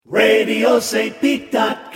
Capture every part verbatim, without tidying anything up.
radio st pete dot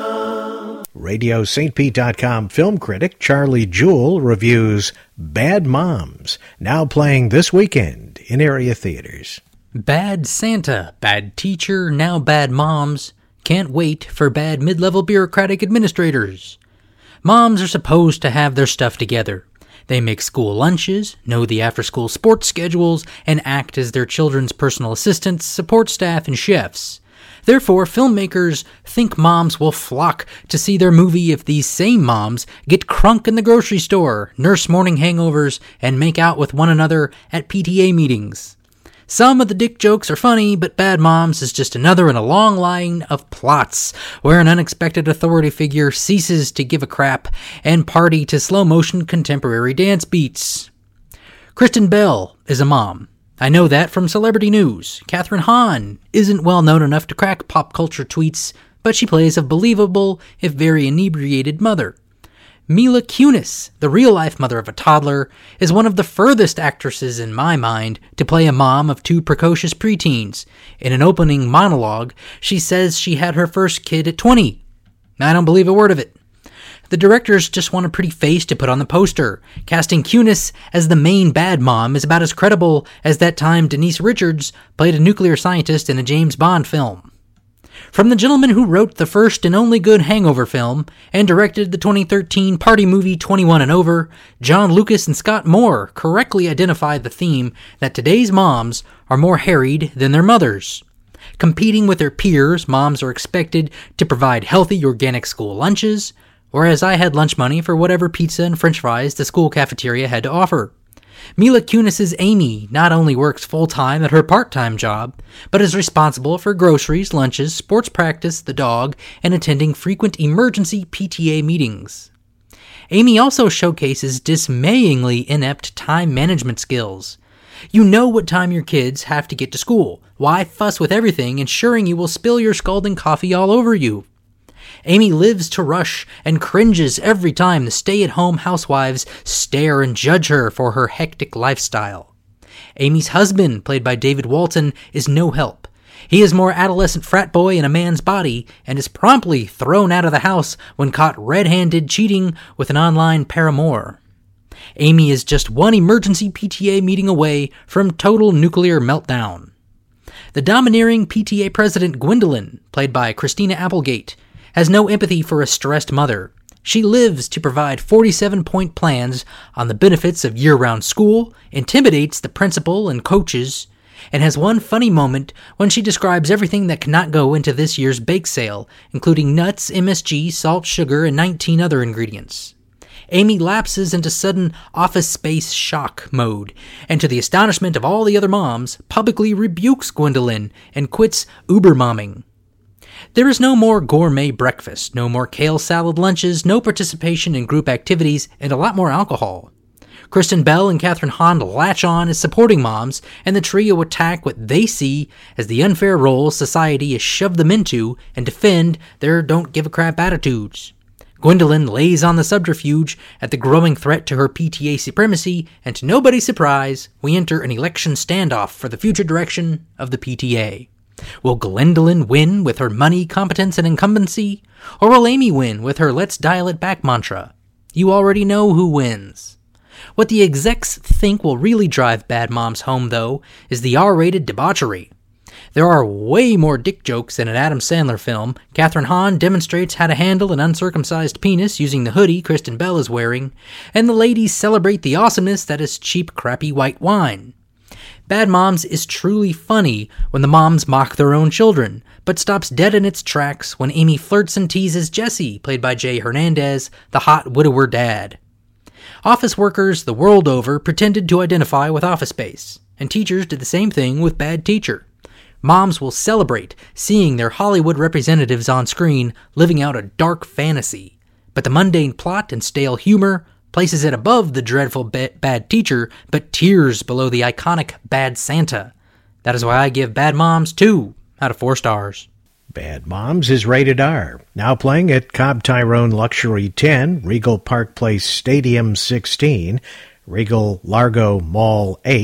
com. radio st pete dot com film critic Charlie Jewell reviews Bad Moms, now playing this weekend in area theaters. Bad Santa, bad teacher, now bad moms. Can't wait for bad mid-level bureaucratic administrators. Moms are supposed to have their stuff together. They make school lunches, know the after-school sports schedules, and act as their children's personal assistants, support staff, and chefs. Therefore, filmmakers think moms will flock to see their movie if these same moms get crunk in the grocery store, nurse morning hangovers, and make out with one another at P T A meetings. Some of the dick jokes are funny, but Bad Moms is just another in a long line of plots where an unexpected authority figure ceases to give a crap and party to slow-motion contemporary dance beats. Kristen Bell is a mom. I know that from celebrity news. Kathryn Hahn isn't well known enough to crack pop culture tweets, but she plays a believable, if very inebriated, mother. Mila Kunis, the real-life mother of a toddler, is one of the furthest actresses in my mind to play a mom of two precocious preteens. In an opening monologue, she says she had her first kid at twenty. I don't believe a word of it. The directors just want a pretty face to put on the poster. Casting Kunis as the main bad mom is about as credible as that time Denise Richards played a nuclear scientist in a James Bond film. From the gentleman who wrote the first and only good Hangover film and directed the twenty thirteen party movie twenty-one and Over, John Lucas and Scott Moore correctly identify the theme that today's moms are more harried than their mothers. Competing with their peers, moms are expected to provide healthy organic school lunches, whereas I had lunch money for whatever pizza and french fries the school cafeteria had to offer. Mila Kunis's Amy not only works full-time at her part-time job, but is responsible for groceries, lunches, sports practice, the dog, and attending frequent emergency P T A meetings. Amy also showcases dismayingly inept time management skills. You know what time your kids have to get to school. Why fuss with everything, ensuring you will spill your scalding coffee all over you? Amy lives to rush and cringes every time the stay-at-home housewives stare and judge her for her hectic lifestyle. Amy's husband, played by David Walton, is no help. He is more adolescent frat boy in a man's body and is promptly thrown out of the house when caught red-handed cheating with an online paramour. Amy is just one emergency P T A meeting away from total nuclear meltdown. The domineering P T A president Gwendolyn, played by Christina Applegate, has no empathy for a stressed mother. She lives to provide forty-seven point plans on the benefits of year-round school, intimidates the principal and coaches, and has one funny moment when she describes everything that cannot go into this year's bake sale, including nuts, M S G, salt, sugar, and nineteen other ingredients. Amy lapses into sudden office space shock mode, and to the astonishment of all the other moms, publicly rebukes Gwendolyn and quits Uber-momming. There is no more gourmet breakfast, no more kale salad lunches, no participation in group activities, and a lot more alcohol. Kristen Bell and Kathryn Hahn latch on as supporting moms, and the trio attack what they see as the unfair roles society has shoved them into and defend their don't-give-a-crap attitudes. Gwendolyn lays on the subterfuge at the growing threat to her P T A supremacy, and to nobody's surprise, we enter an election standoff for the future direction of the P T A. Will Gwendolyn win with her money, competence, and incumbency? Or will Amy win with her let's dial it back mantra? You already know who wins. What the execs think will really drive Bad Moms home, though, is the R-rated debauchery. There are way more dick jokes in an Adam Sandler film. Kathryn Hahn demonstrates how to handle an uncircumcised penis using the hoodie Kristen Bell is wearing, and the ladies celebrate the awesomeness that is cheap, crappy white wine. Bad Moms is truly funny when the moms mock their own children, but stops dead in its tracks when Amy flirts and teases Jesse, played by Jay Hernandez, the hot widower dad. Office workers the world over pretended to identify with Office Space, and teachers did the same thing with Bad Teacher. Moms will celebrate seeing their Hollywood representatives on screen living out a dark fantasy, but the mundane plot and stale humor places it above the dreadful ba- Bad Teacher, but tiers below the iconic Bad Santa. That is why I give Bad Moms two out of four stars. Bad Moms is rated R. Now playing at Cobb Tyrone Luxury ten, Regal Park Place Stadium sixteen, Regal Largo Mall eight,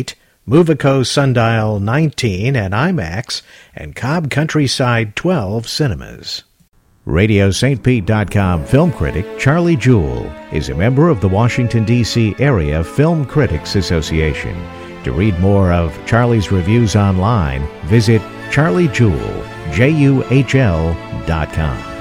Movico Sundial nineteen at IMAX, and Cobb Countryside twelve cinemas. Radio Saint Pete dot com film critic Charlie Jewell is a member of the Washington, D C Area Film Critics Association. To read more of Charlie's reviews online, visit charlie jewell, J U H L dot com.